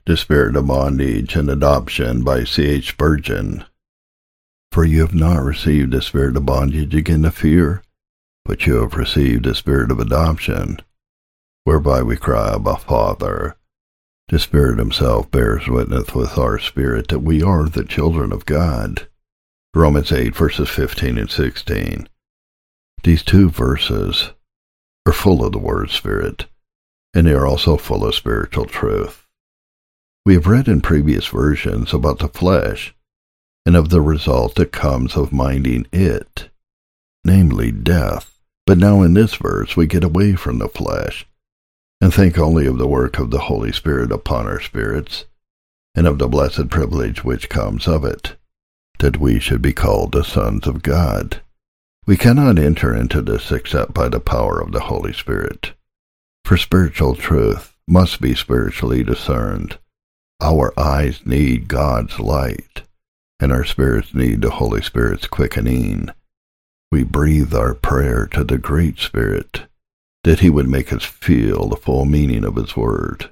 The Spirit of Bondage and Adoption by C.H. Spurgeon. For you have not received the spirit of bondage again to fear, but you have received the Spirit of adoption, whereby we cry, Abba, Father. The Spirit himself bears witness with our spirit that we are the children of God. Romans 8, verses 15 and 16. These two verses are full of the word Spirit, and they are also full of spiritual truth. We have read in previous versions about the flesh, and of the result that comes of minding it, namely death. But now in this verse we get away from the flesh, and think only of the work of the Holy Spirit upon our spirits, and of the blessed privilege which comes of it, that we should be called the sons of God. We cannot enter into this except by the power of the Holy Spirit, for spiritual truth must be spiritually discerned. Our eyes need God's light, and our spirits need the Holy Spirit's quickening. We breathe our prayer to the Great Spirit, that he would make us feel the full meaning of his word.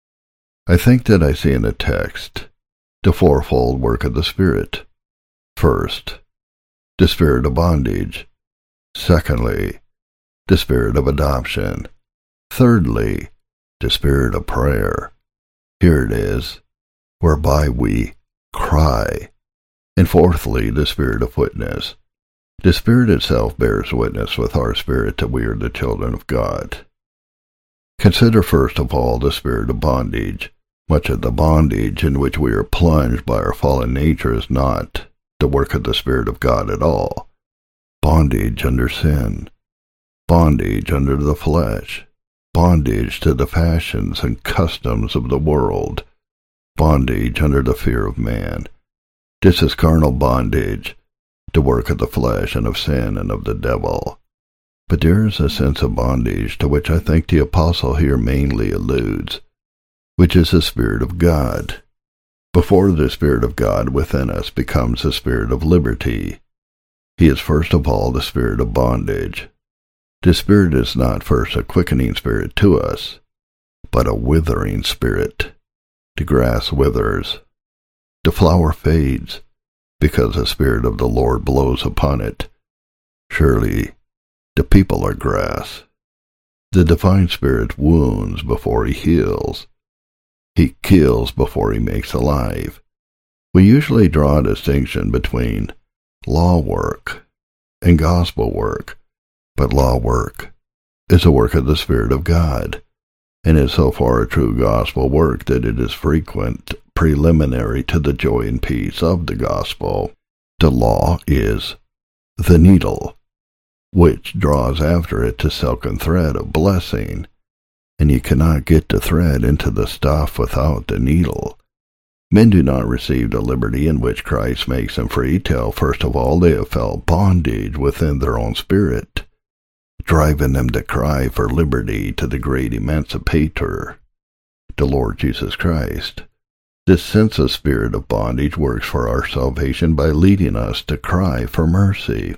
I think that I see in the text the fourfold work of the Spirit. First, the spirit of bondage. Secondly, the spirit of adoption. Thirdly, the spirit of prayer. Here it is, whereby we cry. And fourthly, the spirit of witness. The Spirit itself bears witness with our spirit that we are the children of God. Consider first of all the spirit of bondage. Much of the bondage in which we are plunged by our fallen nature is not the work of the Spirit of God at all. Bondage under sin, bondage under the flesh, bondage to the fashions and customs of the world, bondage under the fear of man. This is carnal bondage, the work of the flesh and of sin and of the devil. But there is a sense of bondage to which I think the apostle here mainly alludes, which is the Spirit of God. Before the Spirit of God within us becomes the Spirit of liberty, he is first of all the spirit of bondage. The Spirit is not first a quickening spirit to us, but a withering spirit. The grass withers, the flower fades, because the Spirit of the Lord blows upon it. Surely the people are grass. The divine Spirit wounds before he heals. He kills before he makes alive. We usually draw a distinction between law work and gospel work, but law work is a work of the Spirit of God, and is so far a true gospel work that it is frequent preliminary to the joy and peace of the gospel. The law is the needle, which draws after it the silken thread of blessing, and you cannot get the thread into the stuff without the needle. Men do not receive the liberty in which Christ makes them free till first of all they have felt bondage within their own spirit, driving them to cry for liberty to the great emancipator, the Lord Jesus Christ. This sense of spirit of bondage works for our salvation by leading us to cry for mercy.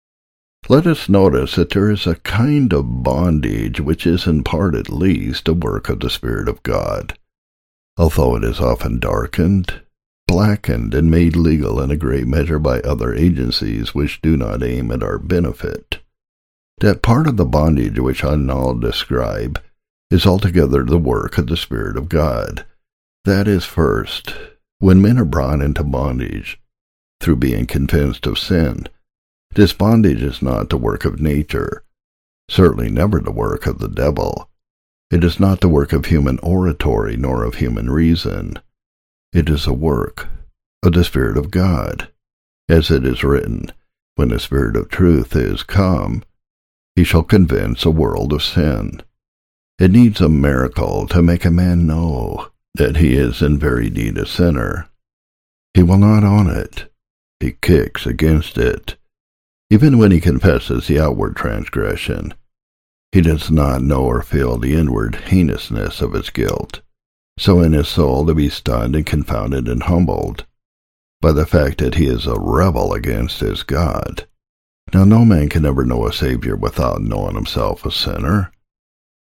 Let us notice that there is a kind of bondage which is in part at least a work of the Spirit of God, although it is often darkened, blackened, and made legal in a great measure by other agencies which do not aim at our benefit. That part of the bondage which I now describe is altogether the work of the Spirit of God. That is, first, when men are brought into bondage through being convinced of sin. This bondage is not the work of nature, certainly never the work of the devil. It is not the work of human oratory nor of human reason. It is a work of the Spirit of God. As it is written, when the Spirit of truth is come, he shall convince the world of sin. It needs a miracle to make a man know that he is in very deed a sinner. He will not own it. He kicks against it. Even when he confesses the outward transgression, he does not know or feel the inward heinousness of his guilt, so in his soul to be stunned and confounded and humbled by the fact that he is a rebel against his God. Now no man can ever know a Savior without knowing himself a sinner.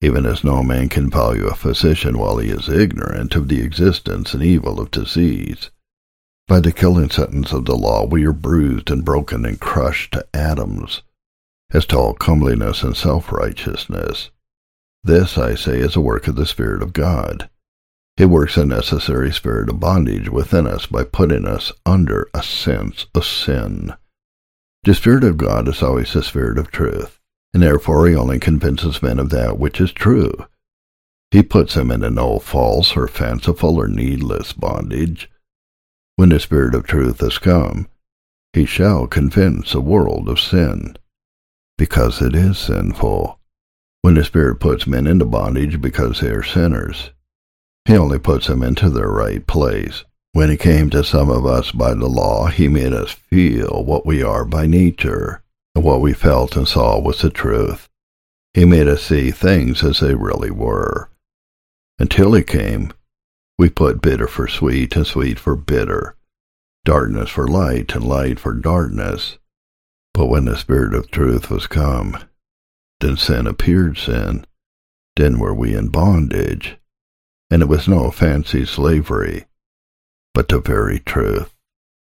even as no man can value a physician while he is ignorant of the existence and evil of disease. By the killing sentence of the law we are bruised and broken and crushed to atoms, as to all comeliness and self-righteousness. This, I say, is a work of the Spirit of God. He works a necessary spirit of bondage within us by putting us under a sense of sin. The Spirit of God is always the Spirit of truth, and therefore he only convinces men of that which is true. He puts them into no false or fanciful or needless bondage. When the Spirit of truth has come, he shall convince the world of sin, because it is sinful. When the Spirit puts men into bondage because they are sinners, he only puts them into their right place. When he came to some of us by the law, he made us feel what we are by nature, and what we felt and saw was the truth. He made us see things as they really were. Until he came, we put bitter for sweet and sweet for bitter, darkness for light and light for darkness. But when the Spirit of truth was come, then sin appeared sin, then were we in bondage. And it was no fancy slavery, but the very truth.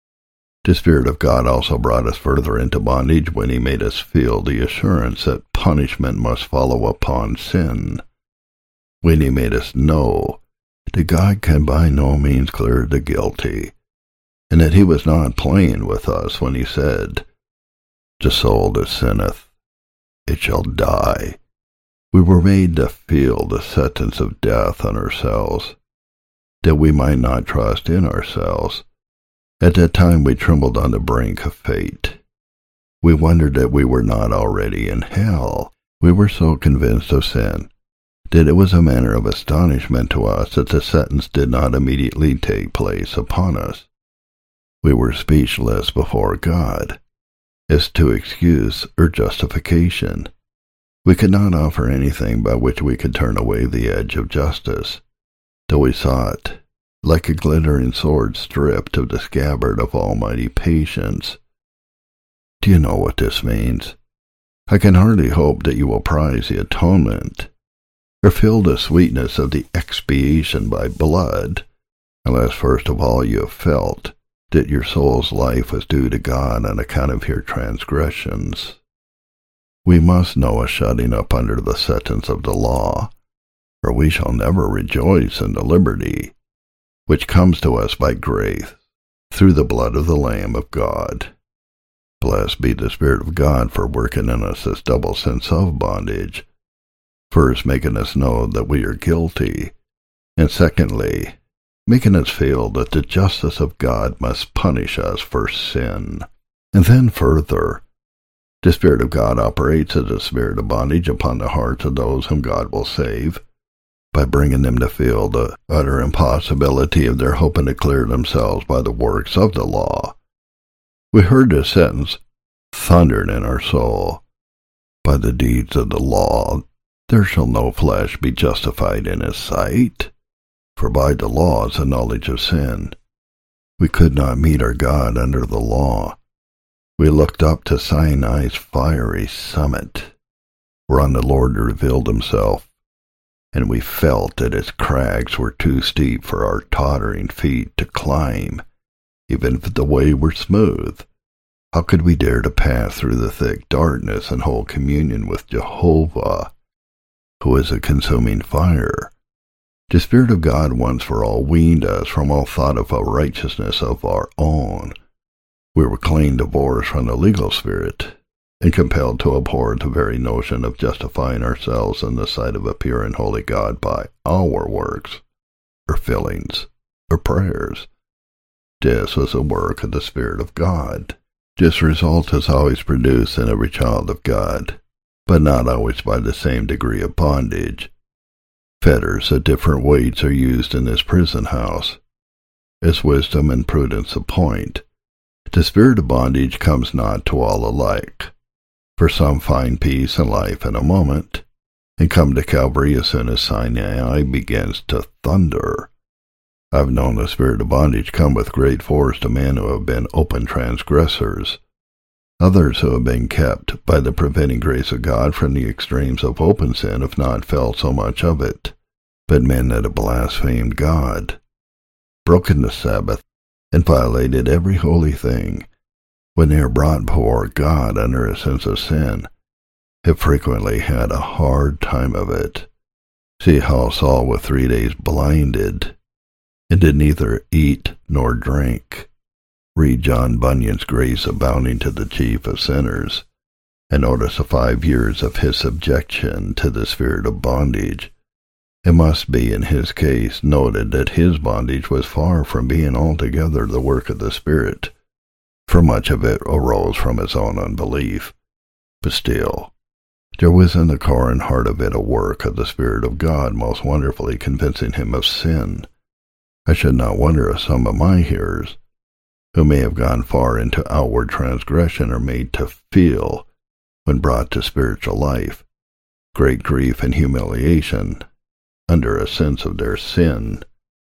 The Spirit of God also brought us further into bondage when he made us feel the assurance that punishment must follow upon sin. When he made us know that God can by no means clear the guilty, and that he was not playing with us when he said, "The soul that sinneth, it shall die." We were made to feel the sentence of death on ourselves, that we might not trust in ourselves. At that time we trembled on the brink of fate. We wondered that we were not already in hell. We were so convinced of sin that it was a matter of astonishment to us that the sentence did not immediately take place upon us. We were speechless before God as to excuse or justification. We could not offer anything by which we could turn away the edge of justice, though we saw it, like a glittering sword stripped of the scabbard of almighty patience. Do you know what this means? I can hardly hope that you will prize the atonement, or feel the sweetness of the expiation by blood, unless first of all you have felt that your soul's life was due to God on account of your transgressions. We must know a shutting up under the sentence of the law, or we shall never rejoice in the liberty which comes to us by grace through the blood of the Lamb of God. Blessed be the Spirit of God for working in us this double sense of bondage, first making us know that we are guilty, and secondly, making us feel that the justice of God must punish us for sin. And then further, the Spirit of God operates as a spirit of bondage upon the hearts of those whom God will save, by bringing them to feel the utter impossibility of their hoping to clear themselves by the works of the law. We heard this sentence thundered in our soul, "By the deeds of the law there shall no flesh be justified in his sight, for by the law is the knowledge of sin." We could not meet our God under the law. We looked up to Sinai's fiery summit, whereon the Lord revealed himself, and we felt that its crags were too steep for our tottering feet to climb, even if the way were smooth. How could we dare to pass through the thick darkness and hold communion with Jehovah, who is a consuming fire? The Spirit of God once for all weaned us from all thought of a righteousness of our own. We were clean divorced from the legal spirit, and compelled to abhor the very notion of justifying ourselves in the sight of a pure and holy God by our works, or feelings, or prayers. This was a work of the Spirit of God. This result is always produced in every child of God, but not always by the same degree of bondage. Fetters at different weights are used in this prison house, as wisdom and prudence appoint. The spirit of bondage comes not to all alike, for some find peace and life in a moment, and come to Calvary as soon as Sinai begins to thunder. I have known the spirit of bondage come with great force to men who have been open transgressors. Others who have been kept by the preventing grace of God from the extremes of open sin have not felt so much of it, but men that have blasphemed God, broken the Sabbath, and violated every holy thing, when they are brought before God under a sense of sin, have frequently had a hard time of it. See how Saul was 3 days blinded, and did neither eat nor drink. Read John Bunyan's Grace Abounding to the Chief of Sinners, and notice the 5 years of his subjection to the spirit of bondage. It must be, in his case, noted that his bondage was far from being altogether the work of the Spirit, for much of it arose from his own unbelief. But still, there was in the core and heart of it a work of the Spirit of God most wonderfully convincing him of sin. I should not wonder if some of my hearers, who may have gone far into outward transgression, are made to feel, when brought to spiritual life, great grief and humiliation under a sense of their sin.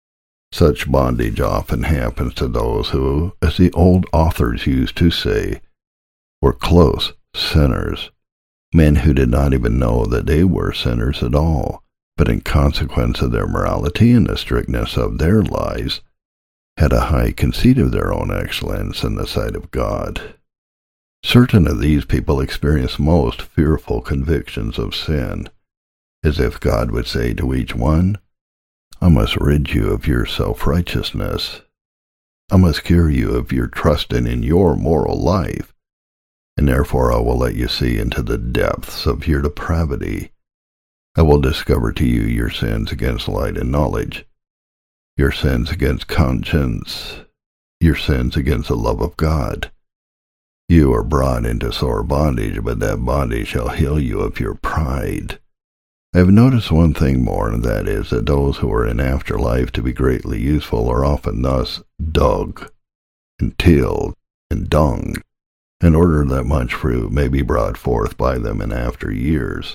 Such bondage often happens to those who, as the old authors used to say, were close sinners, men who did not even know that they were sinners at all, but in consequence of their morality and the strictness of their lives, had a high conceit of their own excellence in the sight of God. Certain of these people experience most fearful convictions of sin, as if God would say to each one, I must rid you of your self-righteousness. I must cure you of your trusting in your moral life, and therefore I will let you see into the depths of your depravity. I will discover to you your sins against light and knowledge, your sins against conscience, your sins against the love of God. You are brought into sore bondage, but that bondage shall heal you of your pride. I have noticed one thing more, and that is that those who are in after life to be greatly useful are often thus dug, and tilled, and dung, in order that much fruit may be brought forth by them in after years.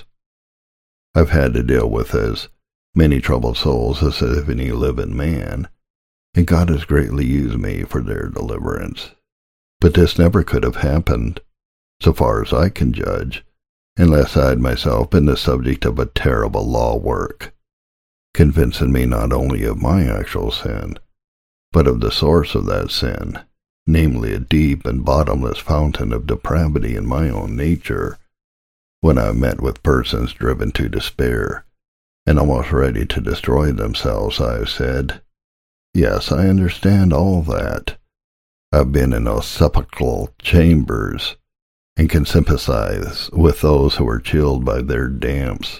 I've had to deal with as many troubled souls as if any living man, and God has greatly used me for their deliverance. But this never could have happened, so far as I can judge, unless I had myself been the subject of a terrible law work, convincing me not only of my actual sin, but of the source of that sin, namely a deep and bottomless fountain of depravity in my own nature. When I met with persons driven to despair, and almost ready to destroy themselves, I have said, yes, I understand all that. I've been in those sepulchral chambers, and can sympathize with those who are chilled by their damps.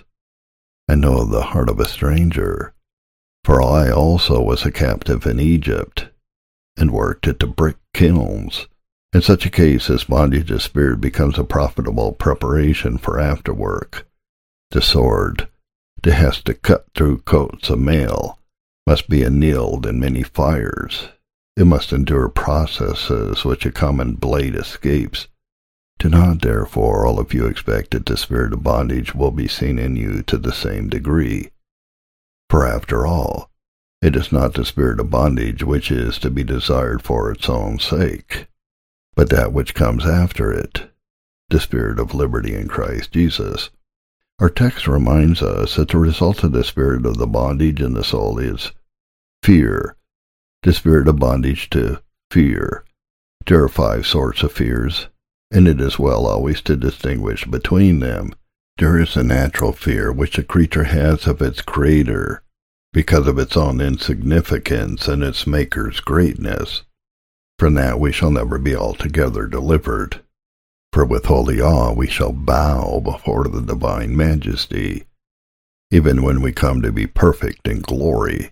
I know the heart of a stranger, for I also was a captive in Egypt, and worked at the brick kilns. In such a case, this bondage of spirit becomes a profitable preparation for after work. The sword, that has to cut through coats of mail, must be annealed in many fires. It must endure processes which a common blade escapes. Do not, therefore, all of you expect that the spirit of bondage will be seen in you to the same degree. For after all, it is not the spirit of bondage which is to be desired for its own sake, but that which comes after it, the spirit of liberty in Christ Jesus. Our text reminds us that the result of the spirit of the bondage in the soul is fear, the spirit of bondage to fear. There are 5 sorts of fears, and it is well always to distinguish between them. There is a natural fear which the creature has of its Creator, because of its own insignificance and its Maker's greatness. From that we shall never be altogether delivered, for with holy awe we shall bow before the divine majesty, even when we come to be perfect in glory.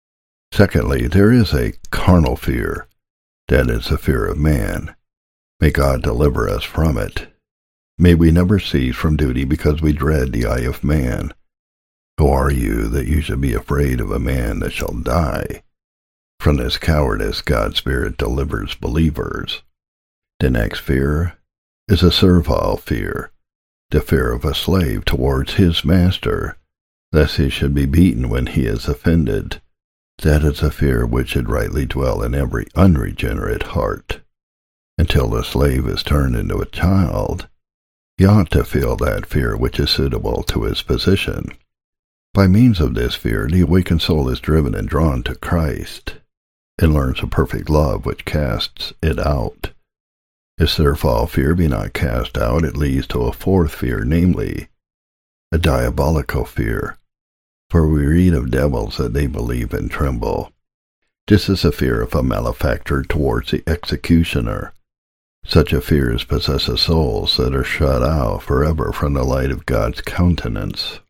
Secondly, there is a carnal fear, that is the fear of man. May God deliver us from it. May we never cease from duty because we dread the eye of man. Who are you that you should be afraid of a man that shall die? From this cowardice God's Spirit delivers believers. The next fear is a servile fear, the fear of a slave towards his master, lest he should be beaten when he is offended. That is a fear which should rightly dwell in every unregenerate heart. until the slave is turned into a child, he ought to feel that fear which is suitable to his position. By means of this fear, the awakened soul is driven and drawn to Christ, and learns a perfect love which casts it out. If servile fear be not cast out, it leads to a fourth fear, namely, a diabolical fear. For we read of devils that they believe and tremble. This is a fear of a malefactor towards the executioner. Such a fear possesses souls that are shut out forever from the light of God's countenance.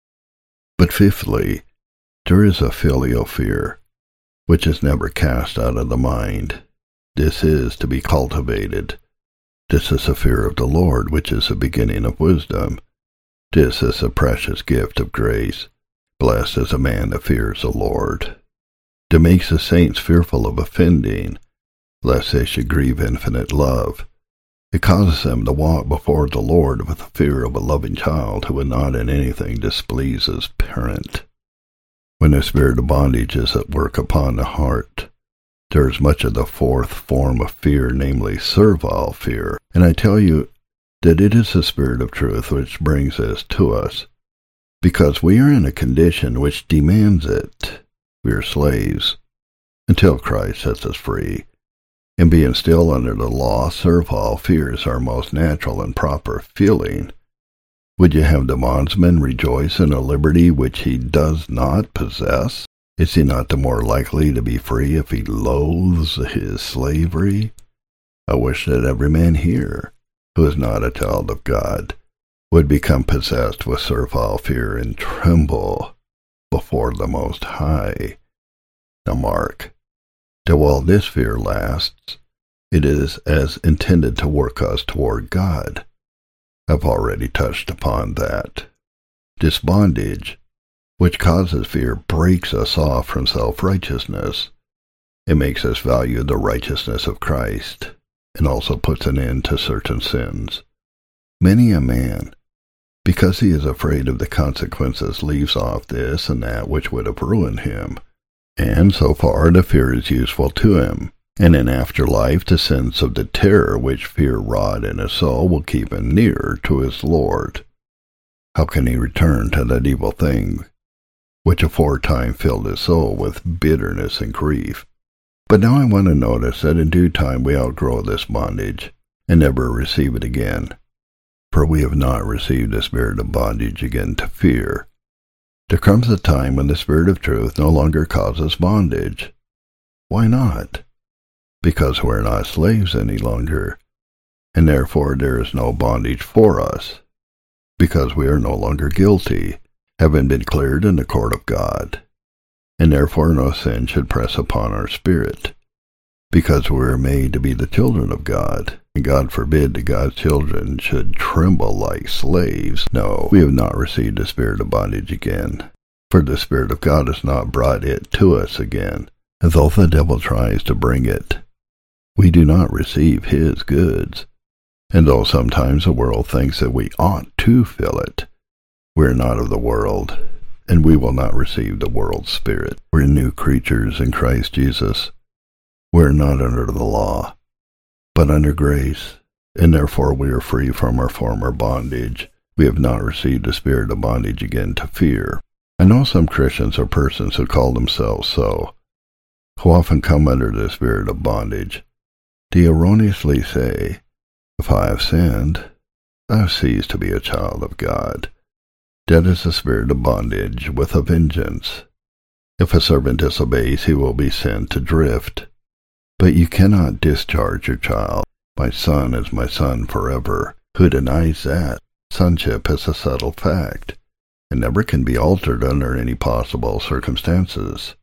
But fifthly, there is a filial fear, which is never cast out of the mind. This is to be cultivated. This is a fear of the Lord, which is the beginning of wisdom. This is a precious gift of grace. Blessed is a man that fears the Lord. That makes the saints fearful of offending, lest they should grieve infinite love. It causes them to walk before the Lord with the fear of a loving child who would not in anything displease his parent. When the spirit of bondage is at work upon the heart, there is much of the fourth form of fear, namely servile fear. And I tell you that it is the Spirit of truth which brings this to us, because we are in a condition which demands it. We are slaves, until Christ sets us free. And being still under the law, servile fear is our most natural and proper feeling. Would you have the bondsman rejoice in a liberty which he does not possess? Is he not the more likely to be free if he loathes his slavery? I wish that every man here, who is not a child of God, would become possessed with servile fear and tremble before the Most High. Now mark, that while this fear lasts, it is as intended to work us toward God. I've already touched upon that. This bondage, which causes fear, breaks us off from self-righteousness. It makes us value the righteousness of Christ, and also puts an end to certain sins. Many a man, because he is afraid of the consequences, leaves off this and that which would have ruined him, and so far the fear is useful to him. And in afterlife, the sense of the terror which fear wrought in his soul will keep him nearer to his Lord. How can he return to that evil thing which aforetime filled his soul with bitterness and grief? But now I want to notice that in due time we outgrow this bondage, and never receive it again. For we have not received the spirit of bondage again to fear. There comes a time when the Spirit of truth no longer causes bondage. Why not? Because we're not slaves any longer, and therefore there is no bondage for us, because we are no longer guilty, having been cleared in the court of God, and therefore no sin should press upon our spirit, because we are made to be the children of God, and God forbid that God's children should tremble like slaves. No, we have not received the spirit of bondage again, for the Spirit of God has not brought it to us again, and though the devil tries to bring it, we do not receive his goods. And though sometimes the world thinks that we ought to feel it, we are not of the world, and we will not receive the world's spirit. We're new creatures in Christ Jesus. We are not under the law, but under grace, and therefore we are free from our former bondage. We have not received the spirit of bondage again to fear. I know some Christians or persons who call themselves so, who often come under the spirit of bondage. They erroneously say, if I have sinned, I have ceased to be a child of God. That is the spirit of bondage with a vengeance. If a servant disobeys, he will be sent to drift. But you cannot discharge your child. My son is my son forever. Who denies that? Sonship is a settled fact, and never can be altered under any possible circumstances.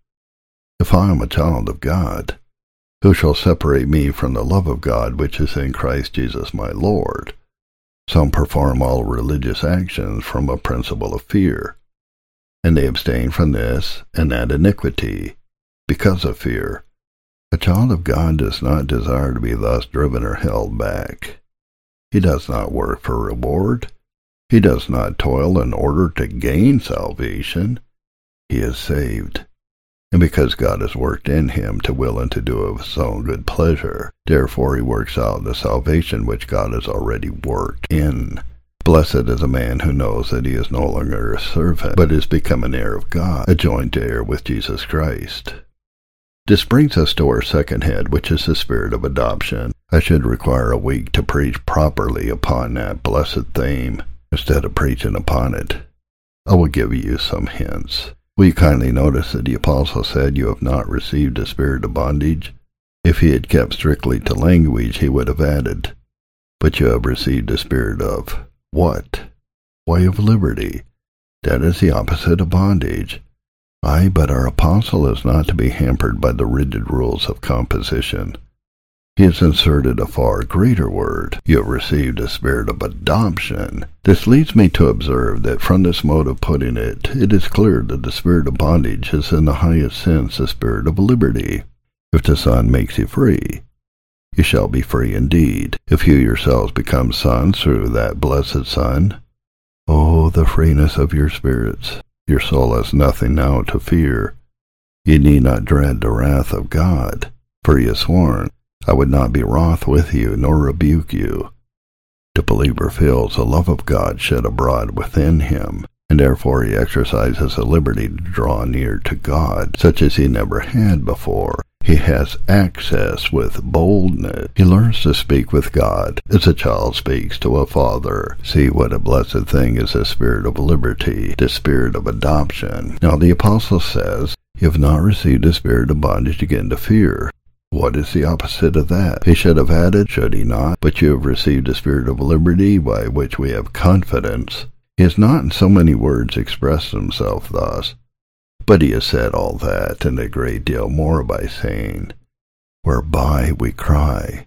If I am a child of God, who shall separate me from the love of God which is in Christ Jesus my Lord? Some perform all religious actions from a principle of fear, and they abstain from this and that iniquity because of fear. A child of God does not desire to be thus driven or held back. He does not work for reward. He does not toil in order to gain salvation. He is saved, And because God has worked in him to will and to do of his own good pleasure, therefore he works out the salvation which God has already worked in. Blessed is a man who knows that he is no longer a servant, but is become an heir of God, a joint heir with Jesus Christ. This brings us to our second head, which is the spirit of adoption. I should require a week to preach properly upon that blessed theme, instead of preaching upon it. I will give you some hints. Will you kindly notice that the apostle said, "You have not received a spirit of bondage"? If he had kept strictly to language, he would have added, "But you have received a spirit of" what? Why, of liberty. That is the opposite of bondage. Aye, but our apostle is not to be hampered by the rigid rules of composition. He has inserted a far greater word. You have received a spirit of adoption. This leads me to observe that from this mode of putting it, it is clear that the spirit of bondage is in the highest sense the spirit of liberty. If the Son makes you free, you shall be free indeed. If you yourselves become sons through that blessed Son, oh, the freeness of your spirits! Your soul has nothing now to fear. You need not dread the wrath of God, for he has sworn, "I would not be wroth with you, nor rebuke you." The believer feels the love of God shed abroad within him, and therefore he exercises a liberty to draw near to God, such as he never had before. He has access with boldness. He learns to speak with God as a child speaks to a father. See what a blessed thing is the spirit of liberty, the spirit of adoption. Now the apostle says, "You have not received a spirit of bondage again to fear." What is the opposite of that? He should have added, should he not? "But you have received a spirit of liberty, by which we have confidence." He has not in so many words expressed himself thus, but he has said all that and a great deal more by saying, "Whereby we cry,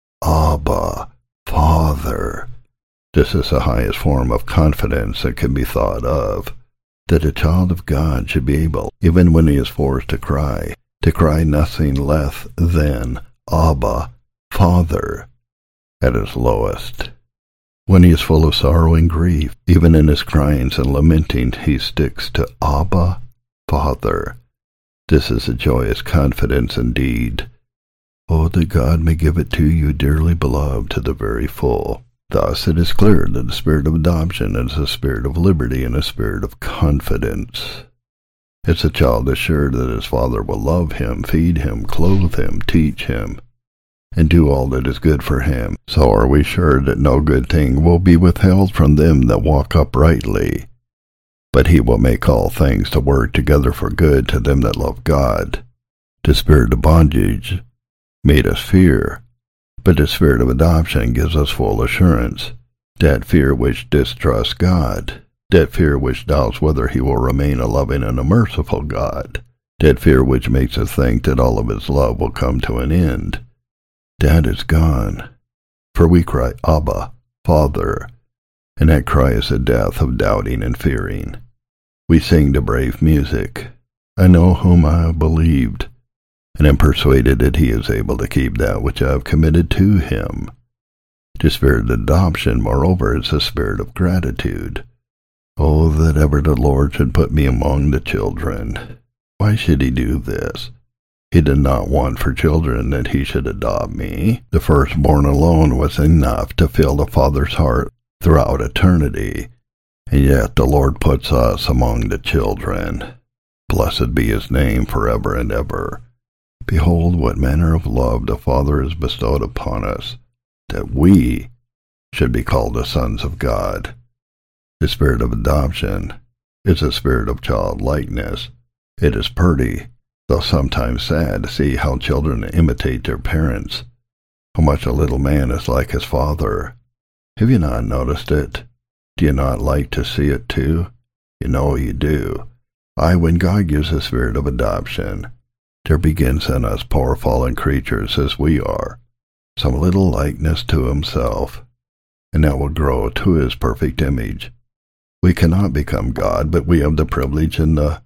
Abba, Father." This is the highest form of confidence that can be thought of, that a child of God should be able, even when he is forced to cry nothing less than Abba, Father, at his lowest. When he is full of sorrow and grief, even in his cryings and lamenting, he sticks to Abba, Father. This is a joyous confidence indeed. Oh, that God may give it to you, dearly beloved, to the very full. Thus it is clear that the spirit of adoption is a spirit of liberty and a spirit of confidence. It's a child assured that his father will love him, feed him, clothe him, teach him, and do all that is good for him. So are we sure that no good thing will be withheld from them that walk uprightly. But he will make all things to work together for good to them that love God. The spirit of bondage made us fear, but the spirit of adoption gives us full assurance, that fear which distrusts God, that fear which doubts whether he will remain a loving and a merciful God, that fear which makes us think that all of his love will come to an end, that is gone. For we cry, Abba, Father, and that cry is the death of doubting and fearing. We sing the brave music, "I know whom I have believed, and am persuaded that he is able to keep that which I have committed to him." The spirit of adoption, moreover, is the spirit of gratitude. Oh, that ever the Lord should put me among the children. Why should he do this? He did not want for children that he should adopt me. The firstborn alone was enough to fill the Father's heart throughout eternity, and yet the Lord puts us among the children. Blessed be his name forever and ever. Behold what manner of love the Father has bestowed upon us, that we should be called the sons of God. The spirit of adoption is a spirit of childlikeness. It is pretty, though sometimes sad, to see how children imitate their parents, how much a little man is like his father. Have you not noticed it? Do you not like to see it too? You know you do. Aye, when God gives the spirit of adoption, there begins in us poor fallen creatures as we are, some little likeness to himself, and that will grow to his perfect image. We cannot become God, but we have the privilege and the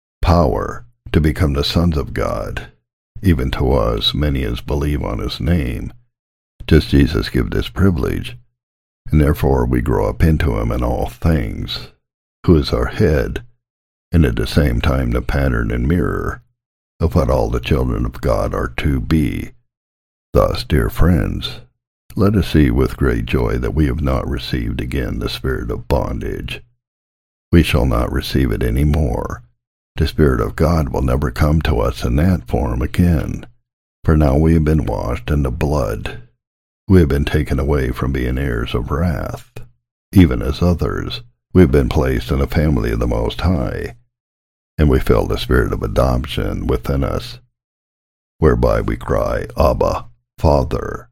power to become the sons of God. Even to us, many as believe on his name, does Jesus give this privilege, and therefore we grow up into him in all things, who is our head, and at the same time the pattern and mirror of what all the children of God are to be. Thus, dear friends, let us see with great joy that we have not received again the spirit of bondage. We shall not receive it any more. The Spirit of God will never come to us in that form again, for now we have been washed in the blood. We have been taken away from being heirs of wrath. Even as others, we have been placed in the family of the Most High, and we feel the spirit of adoption within us, whereby we cry, Abba, Father.